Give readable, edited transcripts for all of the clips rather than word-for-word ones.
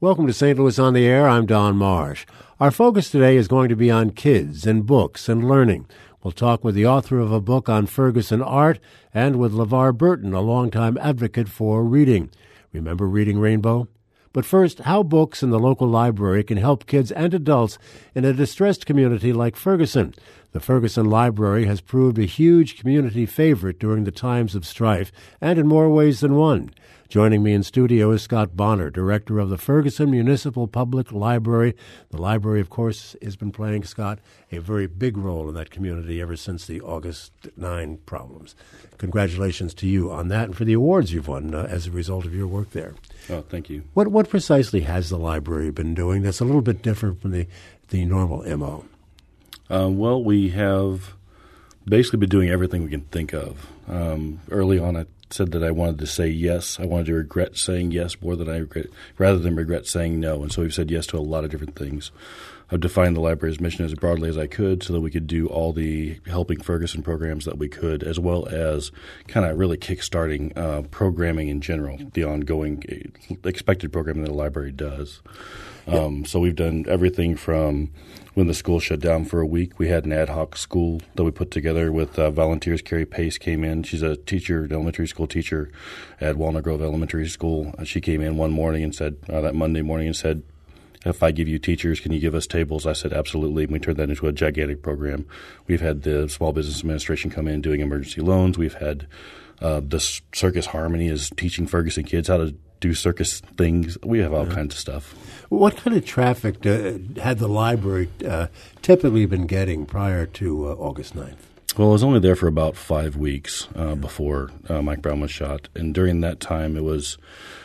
Welcome to St. Louis on the Air. I'm Don Marsh. Our focus today is going to be on kids and books and learning. We'll talk with the author of a book on Ferguson art and with LeVar Burton, a longtime advocate for reading. Remember Reading Rainbow? But first, how books in the local library can help kids and adults in a distressed community like Ferguson. The Ferguson Library has proved a huge community favorite during the times of strife, and in more ways than one. Joining me in studio is Scott Bonner, director of the Ferguson Municipal Public Library. The library, of course, has been playing, Scott, a very big role in that community ever since the August 9 problems. Congratulations to you on that and for the awards you've won as a result of your work there. Oh, thank you. What precisely has the library been doing that's a little bit different from the normal MO? Well, we have basically been doing everything we can think of. Early on, I said that I wanted to say yes. I wanted to regret saying yes more than rather than regret saying no. And so we've said yes to a lot of different things. I've defined the library's mission as broadly as I could so that we could do all the Helping Ferguson programs that we could, as well as kind of really kickstarting programming in general, the ongoing expected programming that the library does. So we've done everything from when the school shut down for a week. We had an ad hoc school that we put together with volunteers. Carrie Pace came in. She's a teacher, an elementary school teacher at Walnut Grove Elementary School. She came in one morning and said, that Monday morning and said, if I give you teachers, can you give us tables? I said, absolutely. And we turned that into a gigantic program. We've had the Small Business Administration come in doing emergency loans. We've had the Circus Harmony is teaching Ferguson kids how to do circus things. We have all kinds of stuff. What kind of traffic had the library typically been getting prior to August 9th? Well, I was only there for about 5 weeks before Mike Brown was shot. And during that time, it was,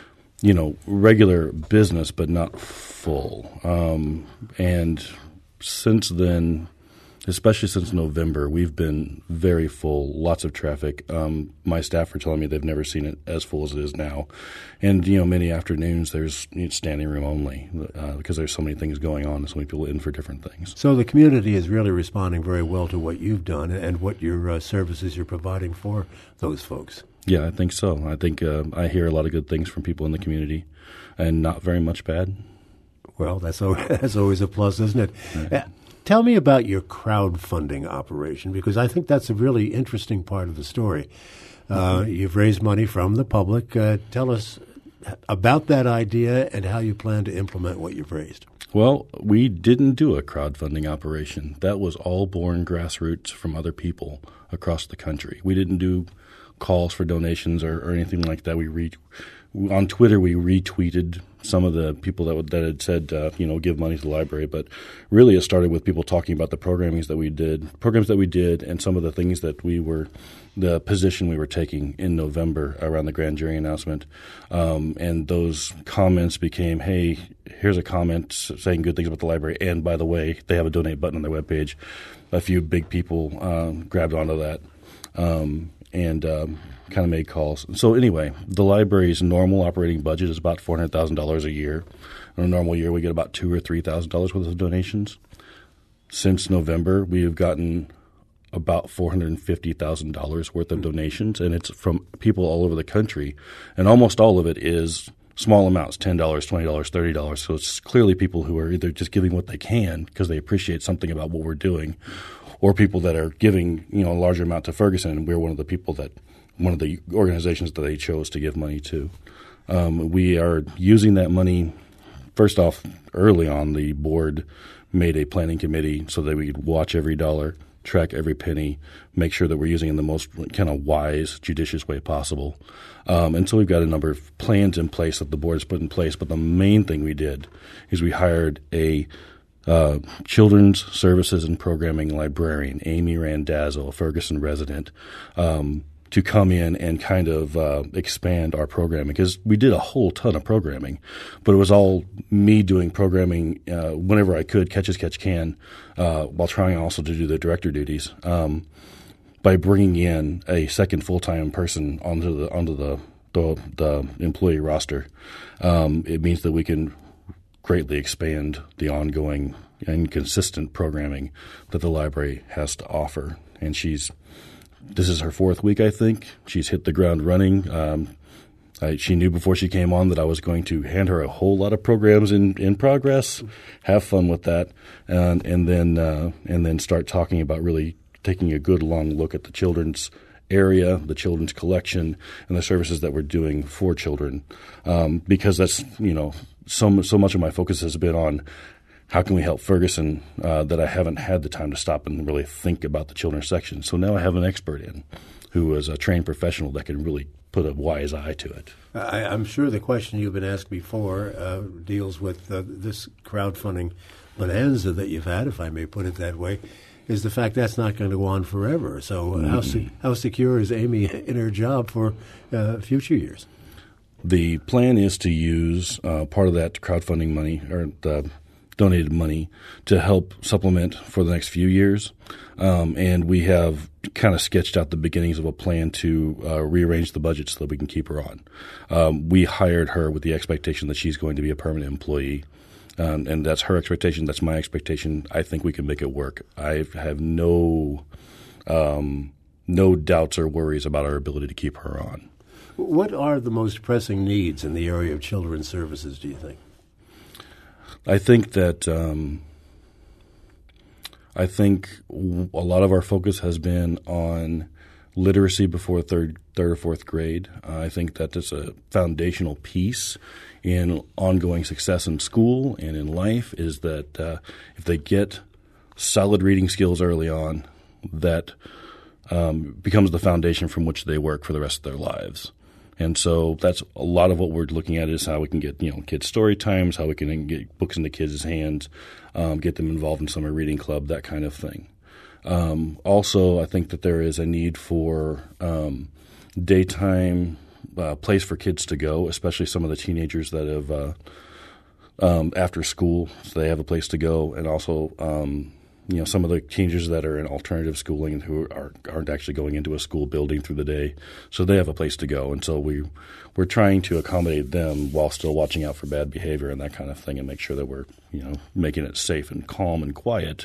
regular business, but not full. And since then, especially since November, we've been very full, lots of traffic. My staff are telling me they've never seen it as full as it is now. And, many afternoons there's standing room only because there's so many things going on and so many people in for different things. So the community is really responding very well to what you've done and what your services you're providing for those folks. Yeah, I think so. I think I hear a lot of good things from people in the community and not very much bad. Well, that's always a plus, isn't it? Right. Tell me about your crowdfunding operation, because I think that's a really interesting part of the story. You've raised money from the public. Tell us about that idea and how you plan to implement what you've raised. Well, we didn't do a crowdfunding operation. That was all born grassroots from other people across the country. We didn't do calls for donations or anything like that. On Twitter, we retweeted some of the people that had said, give money to the library. But really it started with people talking about the programs that we did and some of the things that the position we were taking in November around the grand jury announcement. And those comments became, hey, here's a comment saying good things about the library. And by the way, they have a donate button on their webpage. A few big people grabbed onto that. And kind of made calls. So anyway, the library's normal operating budget is about $400,000 a year. In a normal year, we get about $2,000 or $3,000 worth of donations. Since November, we have gotten about $450,000 worth of donations, and it's from people all over the country. And almost all of it is small amounts, $10, $20, $30. So it's clearly people who are either just giving what they can because they appreciate something about what we're doing, or people that are giving a larger amount to Ferguson, and we're one of the organizations that they chose to give money to. We are using that money. First off, early on, the board made a planning committee so that we could watch every dollar, track every penny, make sure that we're using it in the most kind of wise, judicious way possible. And so we've got a number of plans in place that the board has put in place. But the main thing we did is we hired a children's services and programming librarian, Amy Randazzo, a Ferguson resident, to come in and kind of expand our programming, because we did a whole ton of programming, but it was all me doing programming whenever I could, catch as catch can, while trying also to do the director duties. By bringing in a second full-time person onto the employee roster, it means that we can greatly expand the ongoing and consistent programming that the library has to offer. And this is her fourth week, I think. She's hit the ground running. She knew before she came on that I was going to hand her a whole lot of programs in progress, have fun with that, and then start talking about really taking a good long look at the children's area, the children's collection, and the services that we're doing for children, because that's so much of my focus has been on how can we help Ferguson that I haven't had the time to stop and really think about the children's section. So now I have an expert in who is a trained professional that can really put a wise eye to it. I'm sure the question you've been asked before deals with this crowdfunding bonanza that you've had, if I may put it that way, is the fact that's not going to go on forever. So how secure is Amy in her job for future years? The plan is to use part of that crowdfunding money or the donated money to help supplement for the next few years. And we have kind of sketched out the beginnings of a plan to rearrange the budget so that we can keep her on. We hired her with the expectation that she's going to be a permanent employee. And that's her expectation. That's my expectation. I think we can make it work. I have no doubts or worries about our ability to keep her on. What are the most pressing needs in the area of children's services, do you think? I think that a lot of our focus has been on literacy before third or fourth grade. I think that is a foundational piece in ongoing success in school and in life, is that if they get solid reading skills early on, that becomes the foundation from which they work for the rest of their lives. And so that's a lot of what we're looking at is how we can get kids' story times, how we can get books into kids' hands, get them involved in summer reading club, that kind of thing. Also, I think that there is a need for daytime place for kids to go, especially some of the teenagers that have after school, so they have a place to go, and also some of the teenagers that are in alternative schooling and who aren't actually going into a school building through the day, so they have a place to go. And so we're trying to accommodate them while still watching out for bad behavior and that kind of thing, and make sure that we're making it safe and calm and quiet,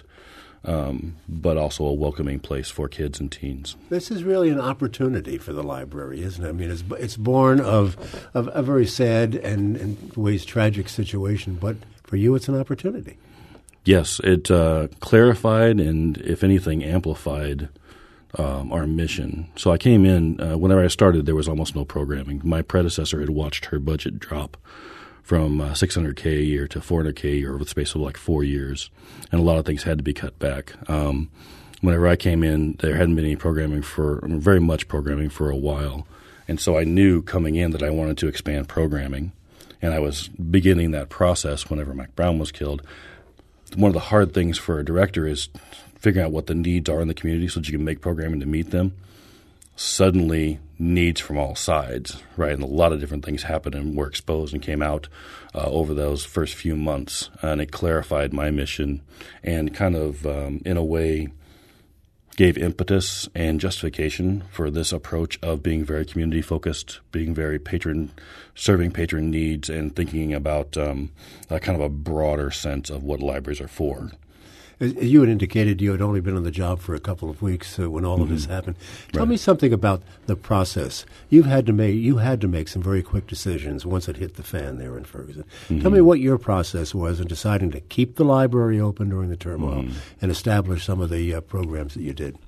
but also a welcoming place for kids and teens. This is really an opportunity for the library, isn't it? I mean, it's born of a very sad and in ways tragic situation, but for you it's an opportunity. Yes, it clarified and, if anything, amplified our mission. So I came in, whenever I started, there was almost no programming. My predecessor had watched her budget drop from $600K a year to $400K a year over the space of like 4 years, and a lot of things had to be cut back. Whenever I came in, there hadn't been any very much programming for a while, and so I knew coming in that I wanted to expand programming, and I was beginning that process whenever Mac Brown was killed. One of the hard things for a director is figuring out what the needs are in the community so that you can make programming to meet them. Suddenly, needs from all sides, right? And a lot of different things happened and were exposed and came out over those first few months. And it clarified my mission and kind of, in a way, gave impetus and justification for this approach of being very community-focused, being very serving patron needs, and thinking about kind of a broader sense of what libraries are for. You had indicated you had only been on the job for a couple of weeks when all of this happened. Tell me something about the process. You had to make some very quick decisions once it hit the fan there in Ferguson. Tell me what your process was in deciding to keep the library open during the turmoil and establish some of the programs that you did.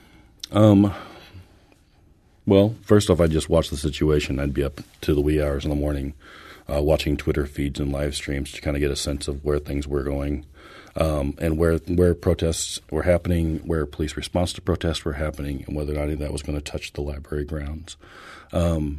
Well, first off, I'd just watch the situation. I'd be up to the wee hours in the morning watching Twitter feeds and live streams to kind of get a sense of where things were going. And where protests were happening, where police response to protests were happening, and whether or not any of that was going to touch the library grounds. And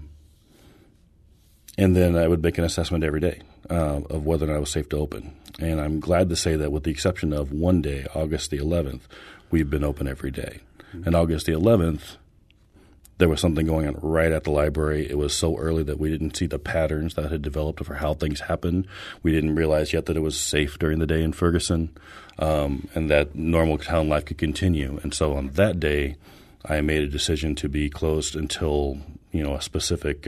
then I would make an assessment every day of whether or not it was safe to open. And I'm glad to say that with the exception of one day, August the 11th, we've been open every day. And August the 11th, there was something going on right at the library. It was so early that we didn't see the patterns that had developed for how things happened. We didn't realize yet that it was safe during the day in Ferguson, and that normal town life could continue. And so on that day, I made a decision to be closed until a specific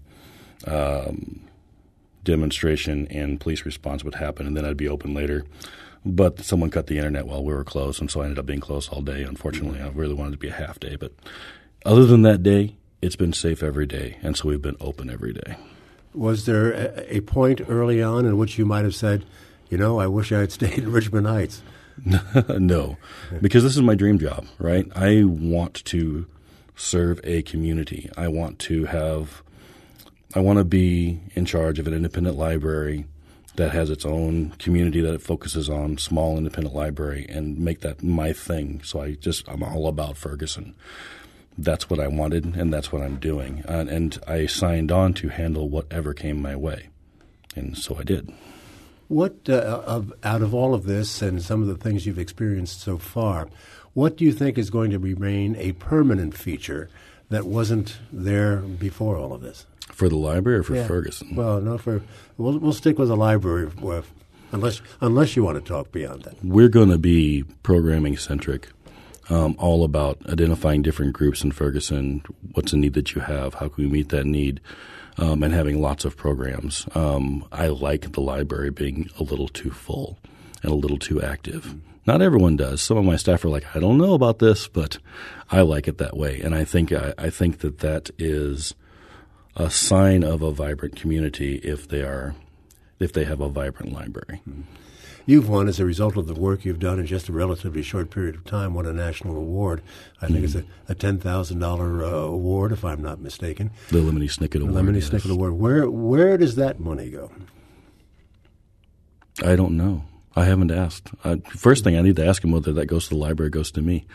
demonstration and police response would happen, and then I'd be open later. But someone cut the internet while we were closed, and so I ended up being closed all day. Unfortunately, I really wanted it to be a half day, but other than that day, it's been safe every day, and so we've been open every day. Was there a point early on in which you might have said, I wish I had stayed in Richmond Heights? No, because this is my dream job, right? I want to serve a community. I want to be in charge of an independent library that has its own community that it focuses on, small independent library, and make that my thing. So I'm all about Ferguson. That's what I wanted, and that's what I'm doing. And I signed on to handle whatever came my way, and so I did. What, out of all of this and some of the things you've experienced so far, what do you think is going to remain a permanent feature that wasn't there before all of this? For the library or for Ferguson? Well, no, we'll stick with the library unless you want to talk beyond that. We're going to be programming-centric, all about identifying different groups in Ferguson, what's a need that you have, how can we meet that need, and having lots of programs. I like the library being a little too full and a little too active. Not everyone does. Some of my staff are like, I don't know about this, but I like it that way. And I think that is a sign of a vibrant community if they have a vibrant library. You've won, as a result of the work you've done in just a relatively short period of time, won a national award. I think it's a $10,000 award, if I'm not mistaken. The Lemony Snicket Award. The Lemony Snicket Award. Where does that money go? I don't know. I haven't asked. First thing, I need to ask him whether that goes to the library or goes to me.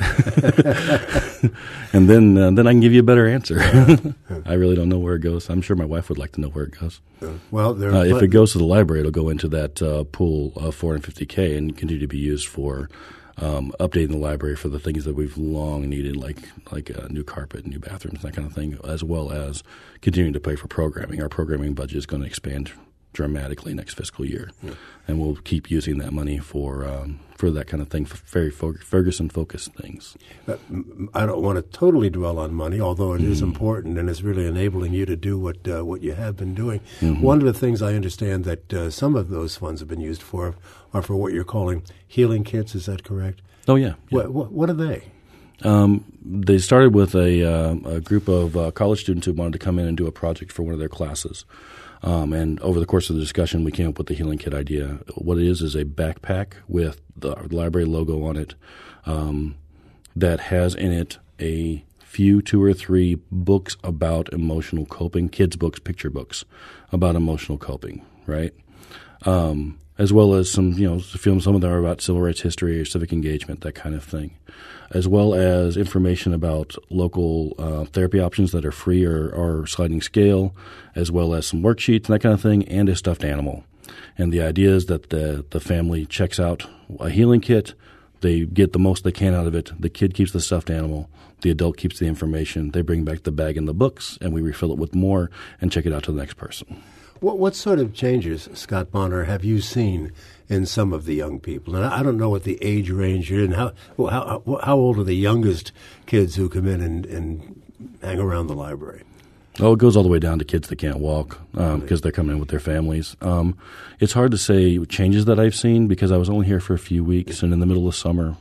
And then I can give you a better answer. I really don't know where it goes. I'm sure my wife would like to know where it goes. Well, if it goes to the library, it'll go into that pool of $450K and continue to be used for updating the library for the things that we've long needed, like new carpet, new bathrooms, that kind of thing, as well as continuing to pay for programming. Our programming budget is going to expand dramatically next fiscal year, and we'll keep using that money for that kind of thing, for very Ferguson-focused things. I don't want to totally dwell on money, although it is important and it's really enabling you to do what you have been doing. One of the things I understand that some of those funds have been used for are for what you're calling healing kits. Is that correct? Oh, yeah. What are they? They started with a group of college students who wanted to come in and do a project for one of their classes. And over the course of the discussion, we came up with the Healing Kit idea. What it is a backpack with the library logo on it that has in it a few 2 or 3 books about emotional coping, kids' books, picture books about emotional coping, right? As well as some of them are about civil rights history or civic engagement, that kind of thing, as well as information about local therapy options that are free or sliding scale, as well as some worksheets and that kind of thing, and a stuffed animal. And the idea is that the family checks out a healing kit, they get the most they can out of it, the kid keeps the stuffed animal, the adult keeps the information, they bring back the bag and the books, and we refill it with more and check it out to the next person. What sort of changes, Scott Bonner, have you seen in some of the young people? And I don't know what the age range is and how old are the youngest kids who come in and hang around the library? Oh, it goes all the way down to kids that can't walk because they're coming in with their families. It's hard to say changes that I've seen because I was only here for a few weeks and in the middle of summer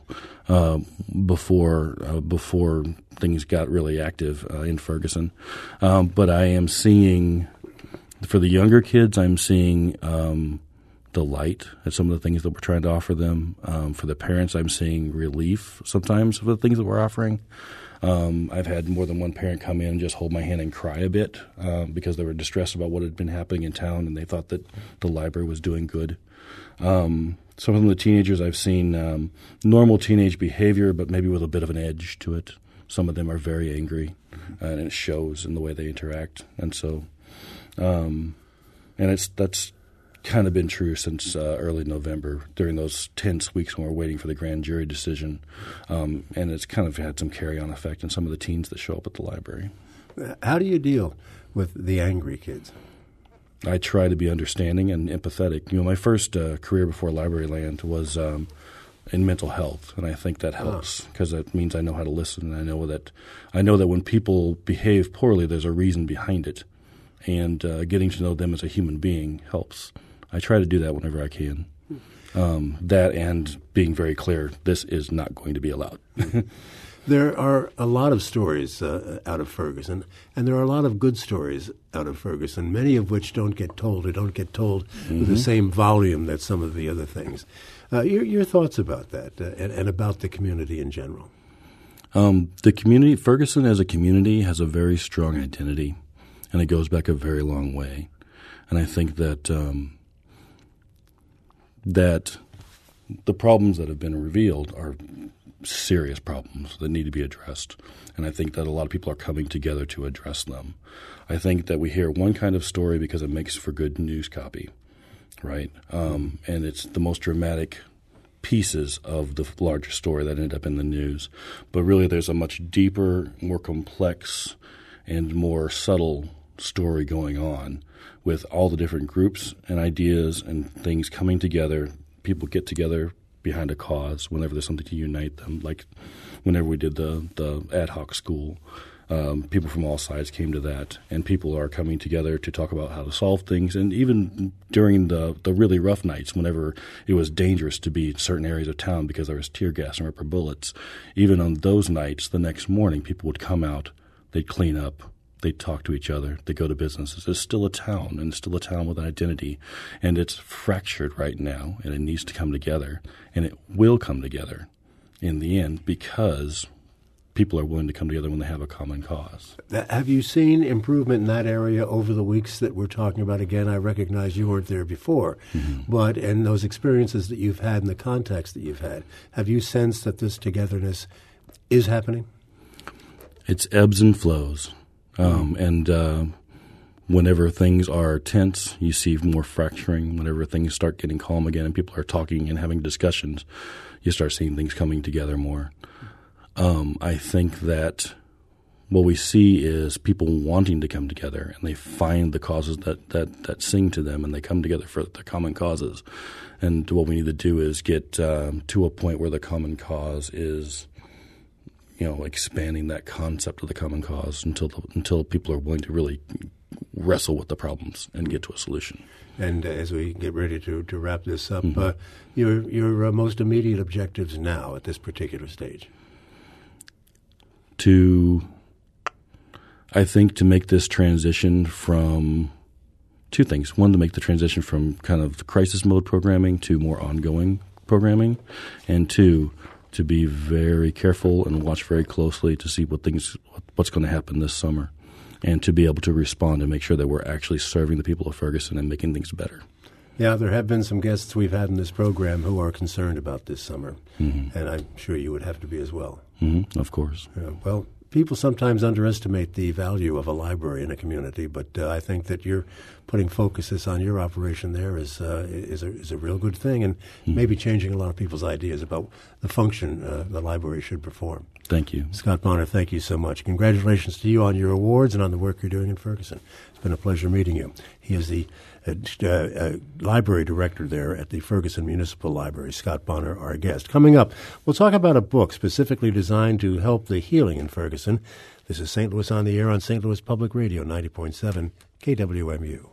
before things got really active in Ferguson. But I am seeing, for the younger kids, I'm seeing delight at some of the things that we're trying to offer them. For the parents, I'm seeing relief sometimes for the things that we're offering. I've had more than one parent come in and just hold my hand and cry a bit because they were distressed about what had been happening in town and they thought that the library was doing good. Some of the teenagers I've seen normal teenage behavior, but maybe with a bit of an edge to it. Some of them are very angry, and it shows in the way they interact. And so, and that's kind of been true since early November during those tense weeks when we're waiting for the grand jury decision. And it's kind of had some carry-on effect on some of the teens that show up at the library. How do you deal with the angry kids? I try to be understanding and empathetic. My first career before Libraryland was in mental health, and I think that helps because that means I know how to listen, and I know that when people behave poorly, there's a reason behind it, and getting to know them as a human being helps. I try to do that whenever I can. That and being very clear, this is not going to be allowed. There are a lot of stories out of Ferguson, and there are a lot of good stories out of Ferguson, many of which don't get told or don't get told with the same volume that some of the other things. Your thoughts about that and about the community in general? The community, Ferguson as a community, has a very strong identity, and it goes back a very long way. And I think that that the problems that have been revealed are serious problems that need to be addressed. And I think that a lot of people are coming together to address them. I think that we hear one kind of story because it makes for good news copy, right? And it's the most dramatic pieces of the larger story that end up in the news. But really there's a much deeper, more complex, and more subtle story going on with all the different groups and ideas and things coming together. People get together behind a cause whenever there's something to unite them. Like whenever we did the ad hoc school, people from all sides came to that, and people are coming together to talk about how to solve things. And even during the really rough nights, whenever it was dangerous to be in certain areas of town because there was tear gas and rubber bullets, even on those nights, the next morning, people would come out, they'd clean up, they'd talk to each other, they'd go to businesses. It's still a town, and it's still a town with an identity, and it's fractured right now, and it needs to come together, and it will come together in the end because people are willing to come together when they have a common cause. Have you seen improvement in that area over the weeks that we're talking about? Again, I recognize you weren't there before, but in those experiences that you've had and the context that you've had, have you sensed that this togetherness is happening? It's ebbs and flows. And whenever things are tense, you see more fracturing. Whenever things start getting calm again and people are talking and having discussions, you start seeing things coming together more. I think that what we see is people wanting to come together, and they find the causes that sing to them, and they come together for their common causes. And what we need to do is get to a point where the common cause is expanding that concept of the common cause until people are willing to really wrestle with the problems and get to a solution. And as we get ready to wrap this up, your most immediate objectives now at this particular stage? I think to make this transition from two things. One, to make the transition from kind of crisis mode programming to more ongoing programming, and two, to be very careful and watch very closely to see what's going to happen this summer, and to be able to respond and make sure that we're actually serving the people of Ferguson and making things better. Yeah, there have been some guests we've had in this program who are concerned about this summer, and I'm sure you would have to be as well. Of course. Well, people sometimes underestimate the value of a library in a community, but I think that you're putting focuses on your operation there is a real good thing, and maybe changing a lot of people's ideas about the function the library should perform. Thank you. Scott Bonner, thank you so much. Congratulations to you on your awards and on the work you're doing in Ferguson. It's been a pleasure meeting you. He is the library director there at the Ferguson Municipal Library. Scott Bonner, our guest. Coming up, we'll talk about a book specifically designed to help the healing in Ferguson. This is St. Louis on the Air on St. Louis Public Radio, 90.7 KWMU.